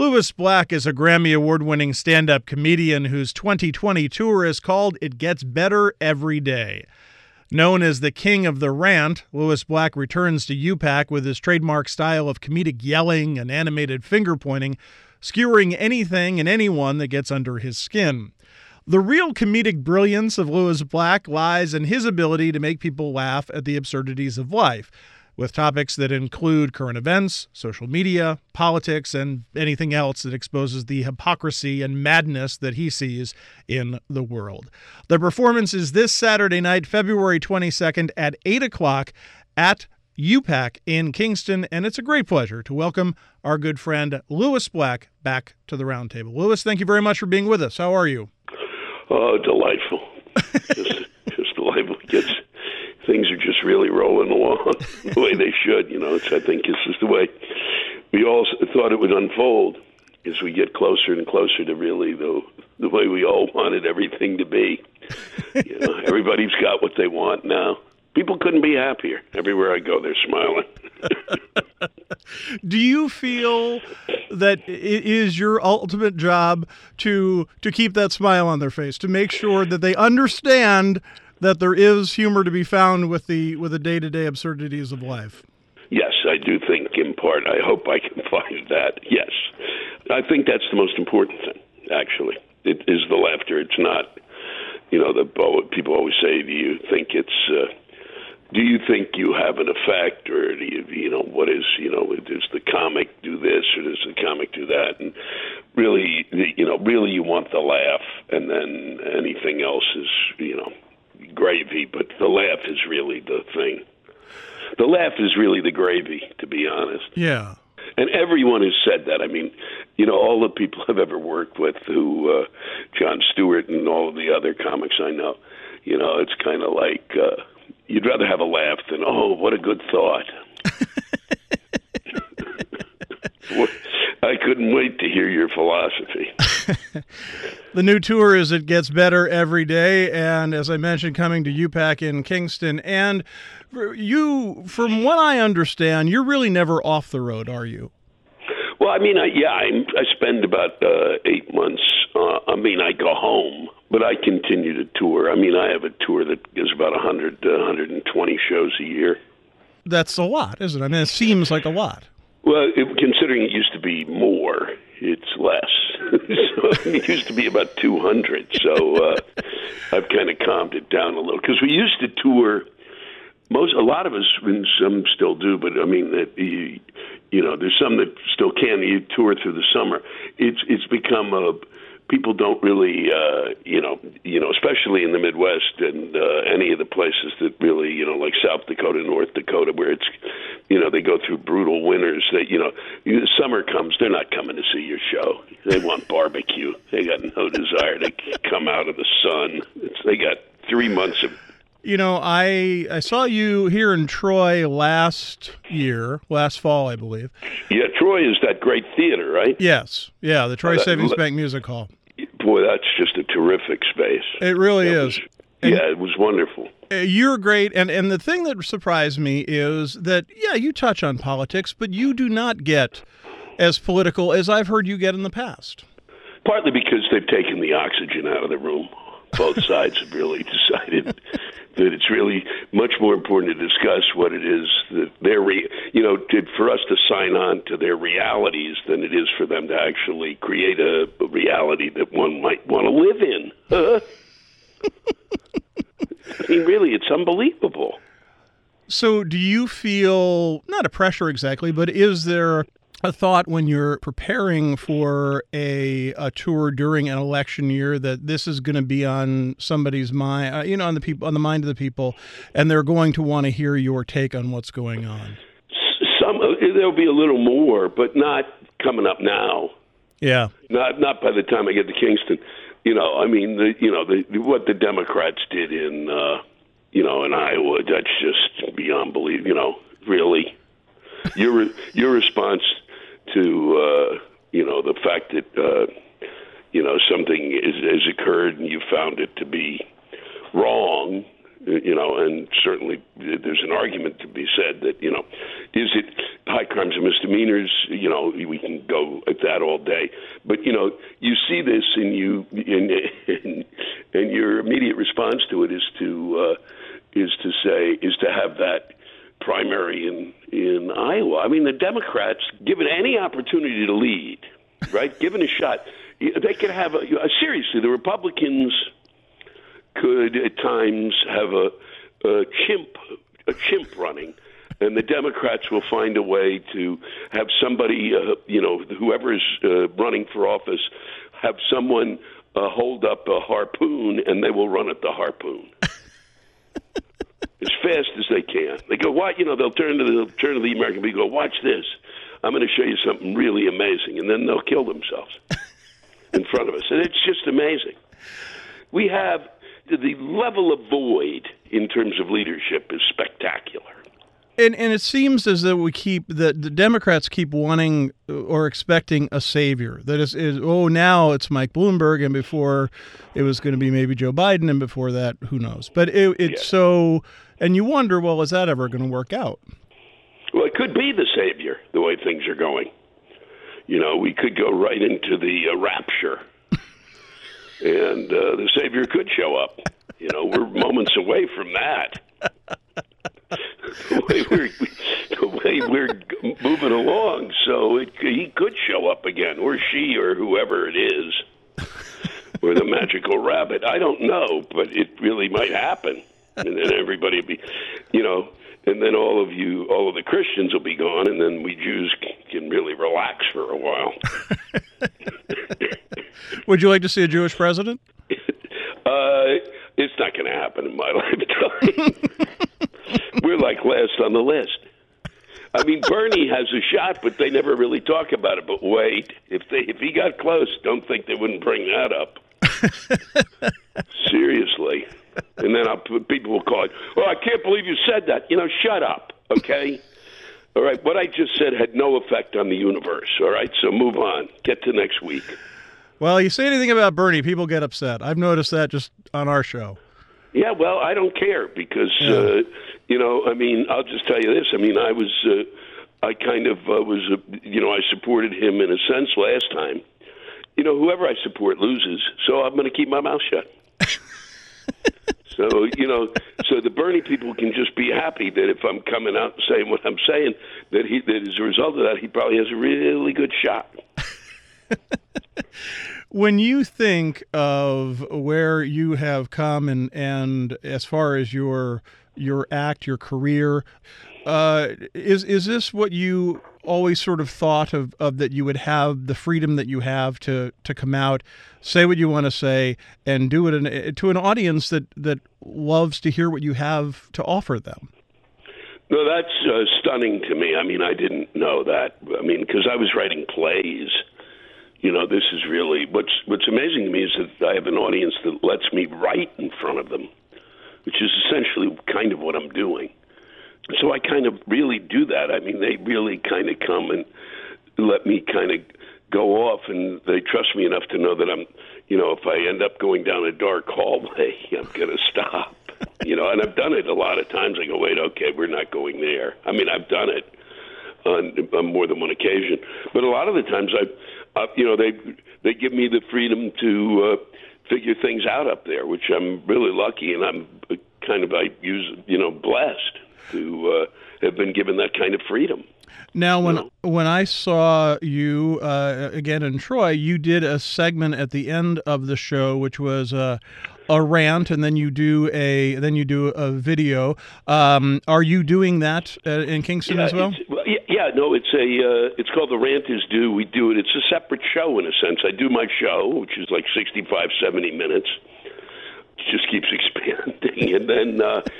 Lewis Black is a Grammy Award-winning stand-up comedian whose 2020 tour is called It Gets Better Every Day. Known as the King of the Rant, Lewis Black returns to UPAC with his trademark style of comedic yelling and animated finger-pointing, skewering anything and anyone that gets under his skin. The real comedic brilliance of Lewis Black lies in his ability to make people laugh at the absurdities of life, with topics that include current events, social media, politics, and anything else that exposes the hypocrisy and madness that he sees in the world. The performance is this Saturday night, February 22nd at 8 o'clock at UPAC in Kingston, and it's a great pleasure to welcome our good friend Lewis Black back to the roundtable. Lewis, thank you very much for being with us. How are you? Oh, delightful. just delightful. Things are just really rolling along the way they should. I think this is the way we all thought it would unfold as we get closer and closer to really the way we all wanted everything to be. Everybody's got what they want now. People couldn't be happier. Everywhere I go, they're smiling. Do you feel that it is your ultimate job to keep that smile on their face, to make sure that they understand that there is humor to be found with the day-to-day absurdities of life? Yes, I do think in part. I hope I can find that. Yes. I think that's the most important thing, actually. It is the laughter. It's not, people always say, do you think you have an effect, or do does the comic do this, or does the comic do that? And really, really you want the laugh, and then anything else is, gravy, but the laugh is really the thing. The laugh is really the gravy, to be honest. Yeah. And everyone has said that. I mean, all the people I've ever worked with who, Jon Stewart and all of the other comics I know, it's kind of like, you'd rather have a laugh than, oh, what a good thought. I couldn't wait to hear your philosophy. The new tour is It Gets Better Every Day, and as I mentioned, coming to UPAC in Kingston. And you, from what I understand, you're really never off the road, are you? Well, I mean, I spend about 8 months. I go home, but I continue to tour. I mean, I have a tour that is about 100 to 120 shows a year. That's a lot, isn't it? I mean, it seems like a lot. Well, considering it used to be more, it's less. So it used to be about 200. So I've kind of calmed it down a little, because we used to tour. A lot of us, and some still do, but I mean, there's some that still can. You tour through the summer. It's become people don't really, especially in the Midwest and any of the places that really, like South Dakota, North Dakota, where it's, they go through brutal winters. Summer comes, they're not coming to see your show. They want barbecue. They got no desire to come out of the sun. They got 3 months of. I saw you here in Troy last fall, I believe. Yeah, Troy is that great theater, right? Yes. Yeah, the Troy Savings Bank Music Hall. Boy, that's just a terrific space. It really is. It was wonderful. You're great, and the thing that surprised me is that, you touch on politics, but you do not get as political as I've heard you get in the past. Partly because they've taken the oxygen out of the room. Both sides have really decided that it's really much more important to discuss what it is that for us to sign on to their realities than it is for them to actually create a reality that one might want to live in. I mean, really, it's unbelievable. So do you feel, not a pressure exactly, but is there a thought when you're preparing for a tour during an election year that this is going to be on somebody's mind, on the mind of the people, and they're going to want to hear your take on what's going on? There'll be a little more, but not coming up now. Yeah. Not by the time I get to Kingston. What the Democrats did in Iowa, that's just beyond belief. Really, your response to the fact that something has occurred and you found it to be wrong And certainly there's an argument to be said that, is it high crimes and misdemeanors? We can go at that all day. But, you see this and and your immediate response to it is to have that primary in Iowa. I mean, the Democrats, given any opportunity to lead, right, given a shot, they could have seriously, the Republicans could at times have a chimp running, and the Democrats will find a way to have somebody, whoever is running for office, have someone hold up a harpoon, and they will run at the harpoon as fast as they can. They go, "What?" They'll turn to the American people. Go, "Watch this. I'm going to show you something really amazing," and then they'll kill themselves in front of us, and it's just amazing. We have the level of void in terms of leadership is spectacular. And it seems as though the Democrats keep wanting or expecting a savior. That is now it's Mike Bloomberg, and before it was going to be maybe Joe Biden, and before that, who knows? But so, and you wonder, well, is that ever going to work out? Well, it could be the savior, the way things are going. We could go right into the rapture. And the Savior could show up. We're moments away from that. The way we're moving along, so he could show up again, or she, or whoever it is, or the magical rabbit. I don't know, but it really might happen. And then everybody will be, and then all of the Christians will be gone, and then we Jews can really relax for a while. Would you like to see a Jewish president? It's not going to happen in my lifetime. We're like last on the list. I mean, Bernie has a shot, but they never really talk about it. But wait, if he got close, don't think they wouldn't bring that up. Seriously. And then people will call it, "Oh, I can't believe you said that." Shut up, okay? All right, what I just said had no effect on the universe, all right? So move on. Get to next week. Well, you say anything about Bernie, people get upset. I've noticed that just on our show. Yeah, well, I don't care because, I'll just tell you this. I mean, I supported him in a sense last time. Whoever I support loses, so I'm going to keep my mouth shut. So the Bernie people can just be happy that if I'm coming out and saying what I'm saying, that as a result of that, he probably has a really good shot. When you think of where you have come and as far as your act, your career, is this what you always sort of thought of that you would have the freedom that you have to come out, say what you want to say, and do it to an audience that loves to hear what you have to offer them? No, that's stunning to me. I mean, I didn't know that. I mean, because I was writing plays. This is really what's amazing to me is that I have an audience that lets me write in front of them, which is essentially kind of what I'm doing. So I kind of really do that. I mean, they really kind of come and let me kind of go off, and they trust me enough to know that I'm, if I end up going down a dark hallway, I'm going to stop. And I've done it a lot of times. I go, wait, okay, we're not going there. I mean, I've done it on more than one occasion. But a lot of the times they give me the freedom to figure things out up there, which I'm really lucky, and I'm blessed to have been given that kind of freedom. Now, when I saw you again in Troy, you did a segment at the end of the show, which was a rant, and then you do a video. Are you doing that in Kingston as well? It's called The Rant Is Due. We do it. It's a separate show in a sense. I do my show, which is like 65, 70 minutes. It just keeps expanding, and then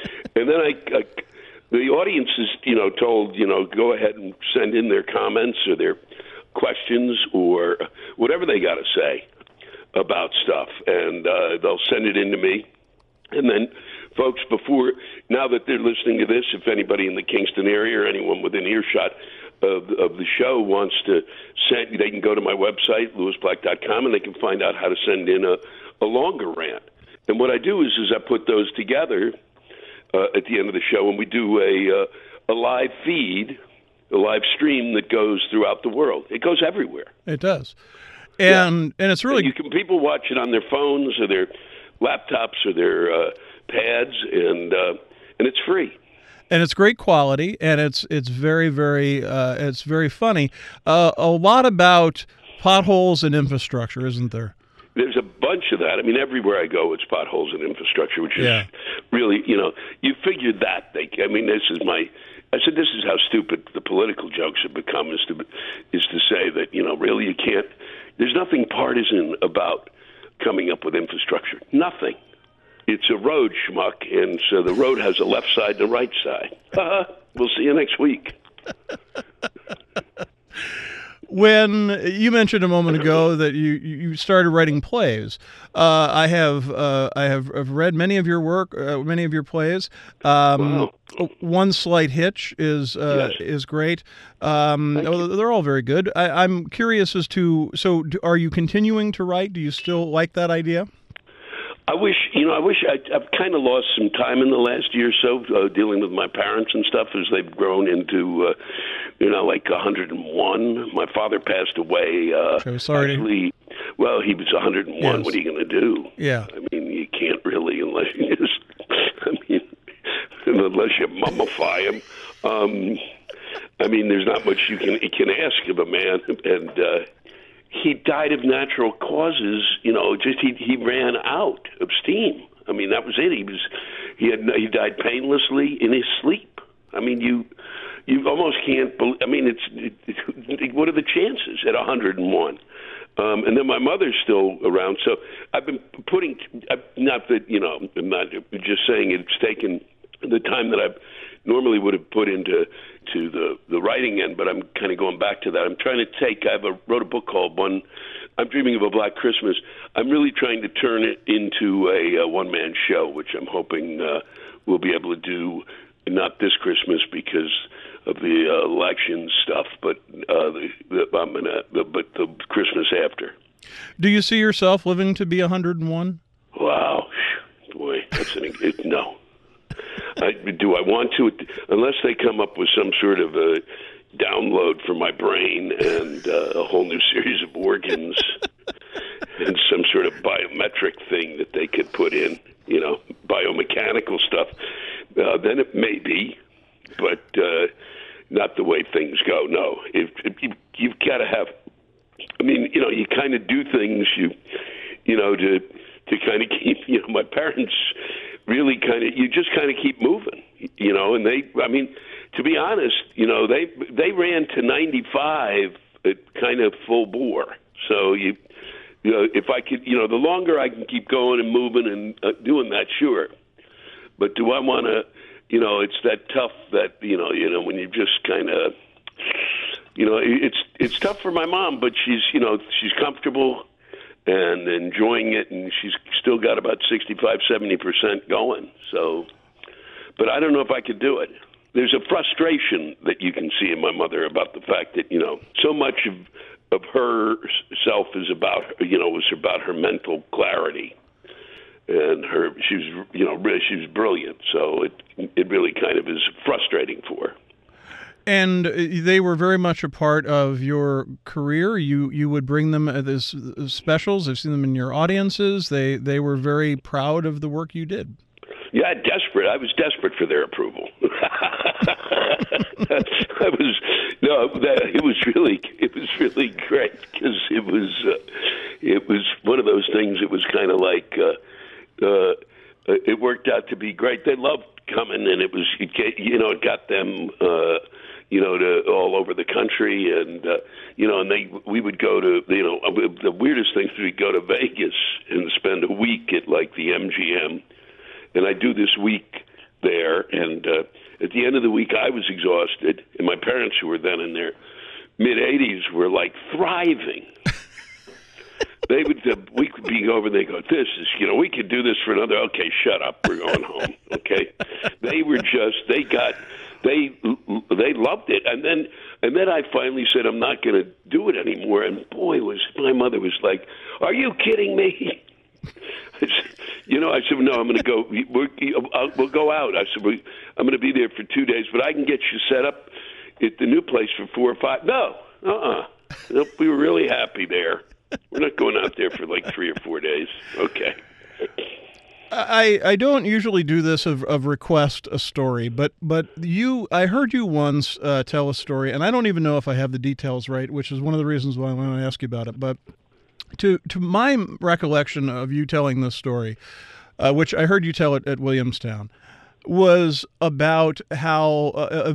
the audience is told go ahead and send in their comments or their questions or whatever they got to say about stuff, and they'll send it in to me. And then, folks, now that they're listening to this, if anybody in the Kingston area or anyone within earshot of the show wants to send, they can go to my website, lewisblack.com, and they can find out how to send in a longer rant. And what I do is I put those together at the end of the show, and we do a live feed, a live stream that goes throughout the world. It goes everywhere. It does. And it's really... People watch it on their phones or their laptops or their pads, and it's free. And it's great quality, and it's very, very it's very funny. A lot about potholes and infrastructure, isn't there? There's a bunch of that. I mean, everywhere I go, it's potholes and infrastructure, which is really, you figured that. I said this is how stupid the political jokes have become, is to say that, really you can't, there's nothing partisan about coming up with infrastructure. Nothing. It's a road, schmuck, and so the road has a left side and a right side. We'll see you next week. When you mentioned a moment ago that you started writing plays, I have read many of your work, many of your plays. Wow. One Slight Hitch is great. They're all very good. I'm curious as to, are you continuing to write? Do you still like that idea? I've kind of lost some time in the last year or so dealing with my parents and stuff as they've grown into, like 101. My father passed away. Sorry. Actually, well, he was 101. Yes. What are you going to do? Yeah. I mean, you can't really unless you mummify him. There's not much you can ask of a man, and he died of natural causes. He ran out of steam. I mean, that was it. He died painlessly in his sleep. I mean, you almost can't believe. I mean, what are the chances at 101? And then my mother's still around, so I've been putting. Not that I'm not just saying it's taken the time that I normally would have put into the writing end, but I'm kind of going back to that. I'm trying to wrote a book called I'm Dreaming of a Black Christmas. I'm really trying to turn it into a one-man show, which I'm hoping we'll be able to do not this Christmas because of the election stuff, but the Christmas after. Do you see yourself living to be 101? Wow, boy, that's no. Do I want to? Unless they come up with some sort of a download for my brain and a whole new series of organs and some sort of biometric thing that they could put in, biomechanical stuff, then it may be, but not the way things go. No, you've got to have. I mean, you kind of do things to kind of keep. My parents really you just kind of keep moving, and to be honest, they ran to 95 at kind of full bore. So if I could, the longer I can keep going and moving and doing that, sure. But do I want to, it's that tough that, when you just kind of, it's tough for my mom, but she's comfortable and enjoying it, and she's still got about 65-70% going. So, but I don't know if I could do it. There's a frustration that you can see in my mother about the fact that so much of herself is about was about her mental clarity, and she was brilliant. So it really kind of is frustrating for her. And they were very much a part of your career. You would bring them as specials. I've seen them in your audiences. They were very proud of the work you did. Yeah, desperate. I was desperate for their approval. It was really great because it was one of those things. It was kind of like it worked out to be great. They loved coming, and it got them. To all over the country, and we would go to the weirdest things. We'd go to Vegas and spend a week at like the MGM, and I do this week there. And at the end of the week, I was exhausted, and my parents, who were then in their mid-80s, were like thriving. We could be over, and they go, "This is, we could do this for another." Okay, shut up, we're going home. Okay, they loved it, and then I finally said, "I'm not going to do it anymore." And boy, my mother was like, "Are you kidding me?" I said, no, I'm going to go. We'll go out. I said, I'm going to be there for 2 days, but I can get you set up at the new place for 4 or 5. No, Nope, we were really happy there. We're not going out there for like 3 or 4 days. Okay. I don't usually do this of request a story, but I heard you once tell a story, and I don't even know if I have the details right, which is one of the reasons why I want to ask you about it. But to my recollection of you telling this story, which I heard you tell it at Williamstown, was about how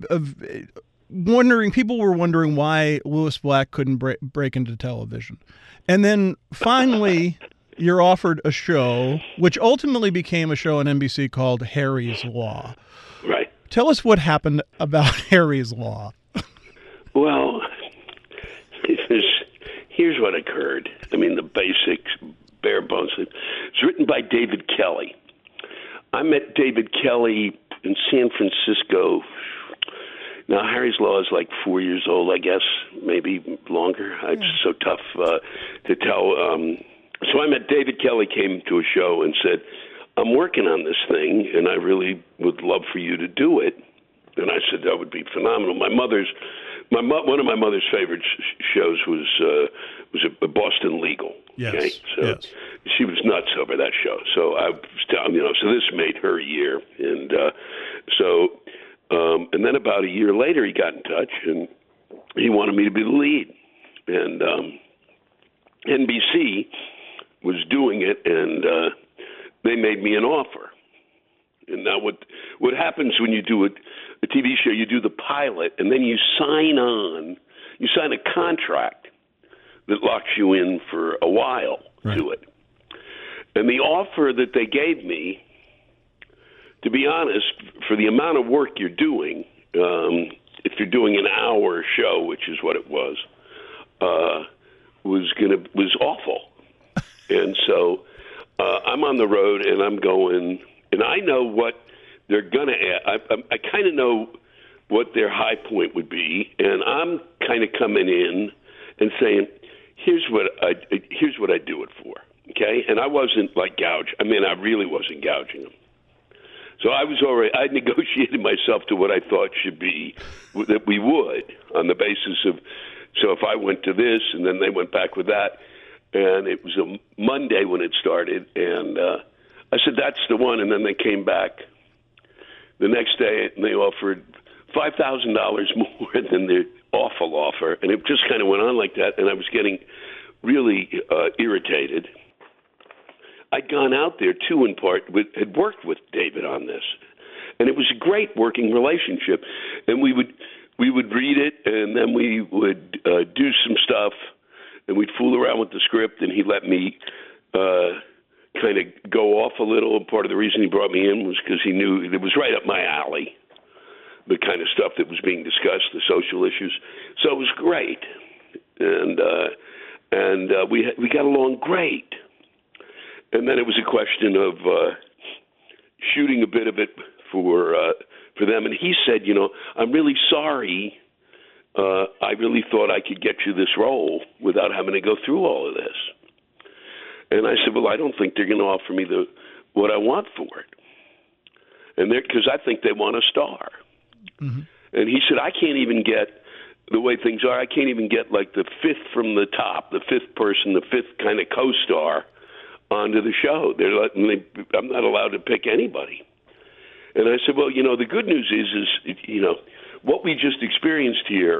people were wondering why Lewis Black couldn't break into television, and then finally. You're offered a show, which ultimately became a show on NBC called Harry's Law. Right. Tell us what happened about Harry's Law. Well, here's what occurred. I mean, the basics, bare bones. It's written by David Kelly. I met David Kelly in San Francisco. Now, Harry's Law is like 4 years old, I guess, maybe longer. It's so tough to tell. So I met David Kelly, came to a show and said, I'm working on this thing, and I really would love for you to do it. And I said, that would be phenomenal. One of my mother's favorite shows was a Boston Legal. Yes. Okay? So she was nuts over that show. So I was telling, so this made her year. And and then about a year later, he got in touch, and he wanted me to be the lead. And NBC was doing it, and they made me an offer. And now what happens when you do a TV show, you do the pilot, and then you sign a contract that locks you in for a while to it. And the offer that they gave me, to be honest, for the amount of work you're doing, if you're doing an hour show, which is what it was awful. And so I'm on the road, and I'm going, and I know what they're going to add. I kind of know what their high point would be, and I'm kind of coming in and saying, here's what I do it for, okay? And I wasn't like I really wasn't gouging them. So I negotiated myself to what I thought should be, that we would, on the basis of, so if I went to this, and then they went back with that, and it was a Monday when it started, and I said, that's the one. And then they came back the next day, and they offered $5,000 more than the awful offer. And it just kind of went on like that, and I was getting really irritated. I'd gone out there, too, in part, had worked with David on this. And it was a great working relationship. And we would read it, and then we would do some stuff, and we'd fool around with the script, and he let me kind of go off a little. And part of the reason he brought me in was because he knew it was right up my alley, the kind of stuff that was being discussed, the social issues. So it was great, and we got along great. And then it was a question of shooting a bit of it for them. And he said, I'm really sorry. I really thought I could get you this role without having to go through all of this. And I said, well, I don't think they're going to offer me what I want for it. And because I think they want a star. Mm-hmm. And he said, I can't even get, the way things are, I can't even get like the fifth from the top, the fifth person, the fifth kind of co-star onto the show. I'm not allowed to pick anybody. And I said, well, the good news is what we just experienced here,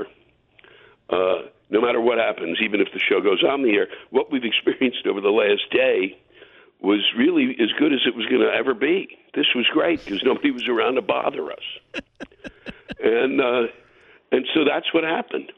no matter what happens, even if the show goes on the air, what we've experienced over the last day was really as good as it was going to ever be. This was great because nobody was around to bother us. And so that's what happened.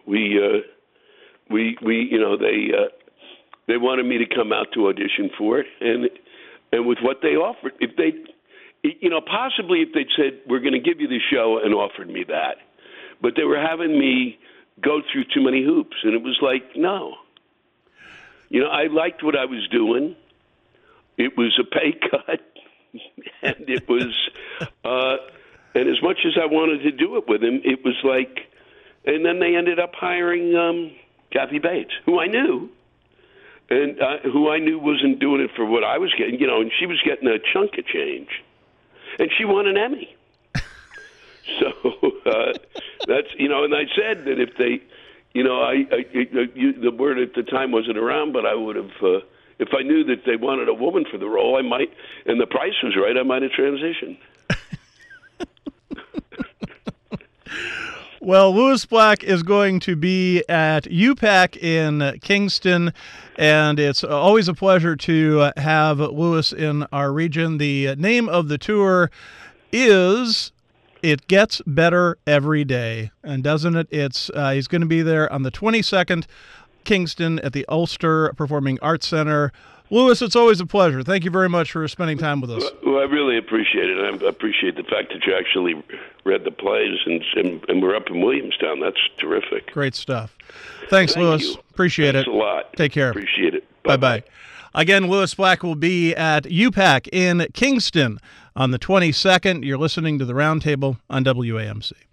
They wanted me to come out to audition for it, and with what they offered, if they, possibly if they'd said, we're going to give you the show and offered me that, but they were having me go through too many hoops, and it was like, no. I liked what I was doing. It was a pay cut, and it was, and as much as I wanted to do it with him, it was like, and then they ended up hiring Kathy Bates, who I knew. and who I knew wasn't doing it for what I was getting, and she was getting a chunk of change, and she won an Emmy. So that's, and I said that if they, the word at the time wasn't around, but I would have, if I knew that they wanted a woman for the role, I might, and the price was right, I might have transitioned. Well, Lewis Black is going to be at UPAC in Kingston, and it's always a pleasure to have Lewis in our region. The name of the tour is It Gets Better Every Day, and doesn't it? It's he's going to be there on the 22nd, Kingston at the Ulster Performing Arts Center. Lewis, it's always a pleasure. Thank you very much for spending time with us. Well, I really appreciate it. I appreciate the fact that you actually read the plays, and we're up in Williamstown. That's terrific. Great stuff. Thanks, Lewis. You. Appreciate Thanks it. a lot. Take care. Appreciate it. Bye-bye. Again, Lewis Black will be at UPAC in Kingston on the 22nd. You're listening to The Roundtable on WAMC.